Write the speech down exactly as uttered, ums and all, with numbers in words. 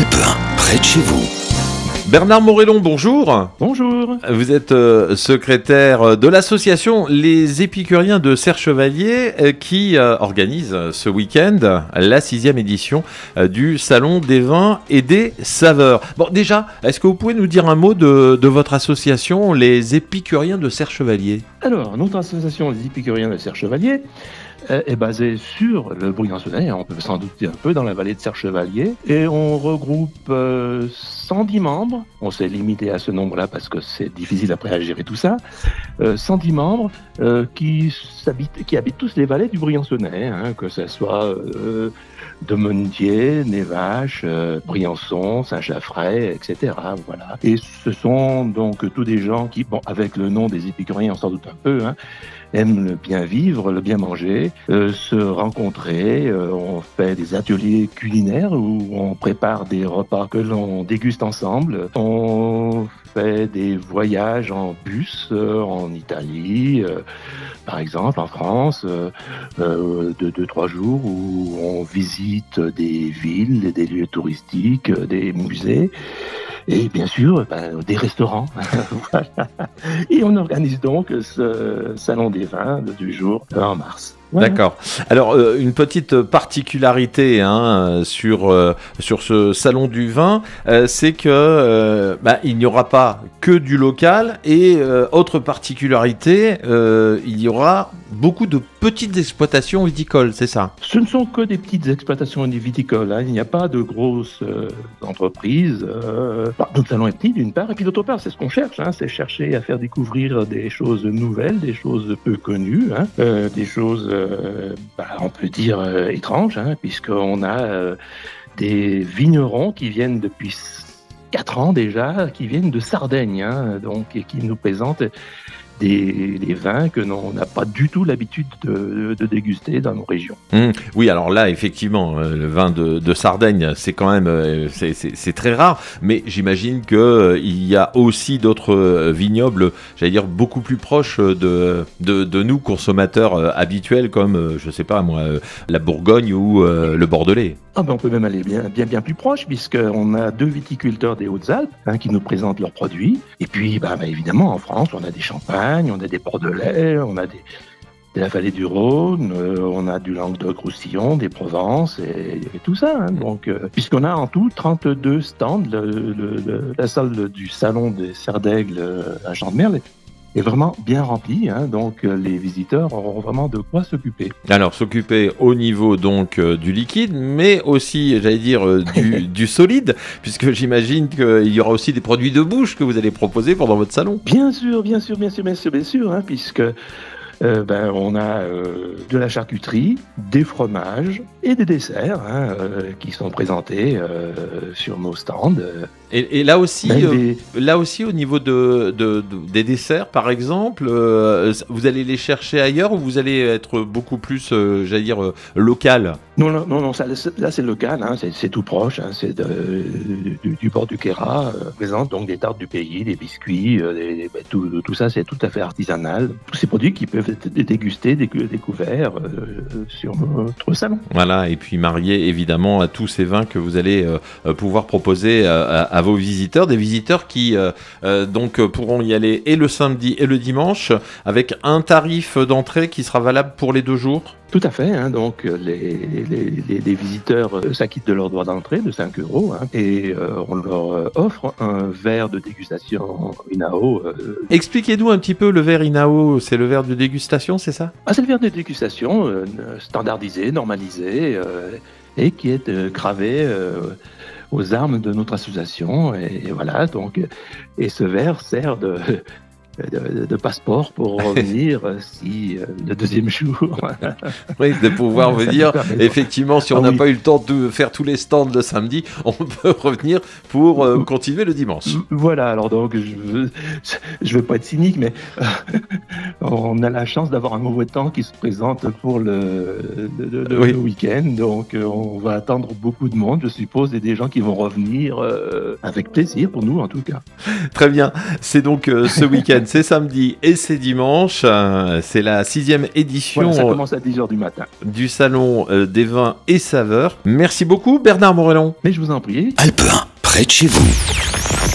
un, près de chez vous. Bernard Morellon, bonjour. Bonjour. Vous êtes euh, secrétaire de l'association Les Épicuriens de Serre-Chevalier euh, qui euh, organise euh, ce week-end la sixième édition euh, du Salon des vins et des saveurs. Bon, déjà, est-ce que vous pouvez nous dire un mot de, de votre association Les Épicuriens de Serre-Chevalier ? Alors, notre association Les Épicuriens de Serre-Chevalier euh, est basée sur le Briançonnais, on peut s'en douter un peu, dans la vallée de Serre-Chevalier, et on regroupe euh, cent dix membres. On s'est limité à ce nombre-là parce que c'est difficile après à gérer tout ça. Euh, cent dix membres euh, qui, habitent, qui habitent tous les vallées du Briançonnais, hein, que ce soit euh, de Mondier, Névache, euh, Briançon, Saint-Chaffray, et cetera. Voilà. Et ce sont donc tous des gens qui, bon, avec le nom des épicuriens, on s'en doute un peu, hein, aiment le bien vivre, le bien manger, euh, se rencontrer. Euh, on fait des ateliers culinaires où on prépare des repas que l'on déguste ensemble. On fait des voyages en bus euh, en Italie, euh, par exemple, en France, euh, euh, de deux, trois jours où on visite des villes, des lieux touristiques, des musées. Et bien sûr, ben, des restaurants. Voilà. Et on organise donc ce salon des vins du jour en mars. Voilà. D'accord. Alors, euh, une petite particularité hein, sur, euh, sur ce salon du vin, euh, c'est que euh, bah, il n'y aura pas que du local et euh, autre particularité, euh, il y aura beaucoup de petites exploitations viticoles, c'est ça ? Ce ne sont que des petites exploitations viticoles. Hein. Il n'y a pas de grosses euh, entreprises. Euh... Bah, notre salon est petit d'une part, et puis d'autre part, c'est ce qu'on cherche. Hein. C'est chercher à faire découvrir des choses nouvelles, des choses peu connues, hein. euh, des choses... Euh, bah, on peut dire euh, étrange, hein, puisqu'on a euh, des vignerons qui viennent depuis quatre ans déjà, qui viennent de Sardaigne, hein, donc, et qui nous présentent des, des vins que l'on n'a pas du tout l'habitude de, de déguster dans nos régions. Mmh, oui, alors là, effectivement, euh, le vin de, de Sardaigne, c'est quand même euh, c'est, c'est, c'est très rare, mais j'imagine qu'il euh, y a aussi d'autres euh, vignobles, j'allais dire, beaucoup plus proches de, de, de nous, consommateurs euh, habituels, comme, euh, je sais pas moi, euh, la Bourgogne ou euh, le Bordelais. Ah ben on peut même aller bien, bien, bien plus proche, puisqu'on a deux viticulteurs des Hautes-Alpes hein, qui nous présentent leurs produits. Et puis, bah, bah, évidemment, en France, on a des champagnes, on a des bordelais, on a des, de la vallée du Rhône, euh, on a du Languedoc-Roussillon, des Provences et, et tout ça. Hein. Donc, euh, puisqu'on a en tout trente-deux stands, le, le, le, la salle du salon des Serres d'Aigle à Champ-de-Merle est vraiment bien rempli, hein, donc euh, les visiteurs auront vraiment de quoi s'occuper. Alors s'occuper au niveau donc euh, du liquide, mais aussi, j'allais dire, euh, du, du solide, puisque j'imagine qu'il y aura aussi des produits de bouche que vous allez proposer pendant votre salon. Bien sûr, bien sûr, bien sûr, bien sûr, bien sûr, hein, puisque euh, ben, on a euh, de la charcuterie, des fromages et des desserts hein, euh, qui sont présentés euh, sur nos stands. Et, et là aussi, Ben, des... euh, là aussi, au niveau de, de, de, des desserts, par exemple, euh, vous allez les chercher ailleurs ou vous allez être beaucoup plus, euh, j'allais dire, euh, local ? Non, non, non, non ça, là c'est local, hein, c'est, c'est tout proche, hein, c'est de, du, du bord du Queyras, euh, présente donc des tartes du pays, des biscuits, euh, des, ben, tout, tout ça c'est tout à fait artisanal. Tous ces produits qui peuvent être dégustés, découverts euh, sur notre salon. Voilà, et puis mariés évidemment à tous ces vins que vous allez euh, pouvoir proposer à, à, à vos visiteurs, des visiteurs qui euh, euh, donc pourront y aller et le samedi et le dimanche avec un tarif d'entrée qui sera valable pour les deux jours. Tout à fait, hein, donc les, les, les, les visiteurs euh, s'acquittent de leur droit d'entrée de cinq euros hein, et euh, on leur offre un verre de dégustation Inao. Euh... Expliquez-nous un petit peu le verre Inao, c'est le verre de dégustation, c'est ça ? Ah, c'est le verre de dégustation euh, standardisé, normalisé euh, et qui est euh, gravé euh, aux armes de notre association et, et voilà donc et ce verre sert de De, de passeport pour revenir si euh, le deuxième jour. Oui, de pouvoir venir. Effectivement, si on n'a ah, oui. pas eu le temps de faire tous les stands le samedi, on peut revenir pour euh, continuer le dimanche. Voilà, alors donc je veux, je veux pas être cynique, mais euh, on a la chance d'avoir un mauvais temps qui se présente pour le, le, le, oui. le week-end, donc euh, on va attendre beaucoup de monde, je suppose, et des gens qui vont revenir euh, avec plaisir pour nous en tout cas. Très bien, c'est donc euh, ce week-end. C'est samedi et c'est dimanche. Euh, C'est la sixième édition Voilà, ça commence à dix heures du matin. du Salon euh, des vins et saveurs. Merci beaucoup Bernard Morellon. Mais je vous en prie. Alpe un, près de chez vous.